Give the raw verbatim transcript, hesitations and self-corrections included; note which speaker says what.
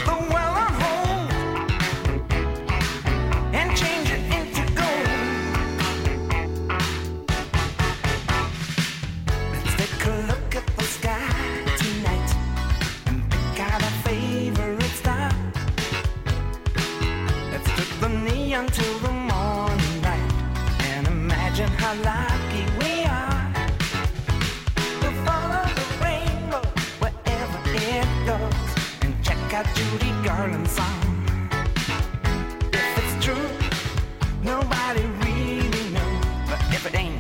Speaker 1: the well on hold and change it into gold. Let's take a look at the sky tonight and pick out our favorite star. Let's take the neon to the morning light and imagine how lucky we are. We'll follow the rainbow wherever it goes and check out Judy Garland's song. If it's true, nobody really knows, but if it ain't,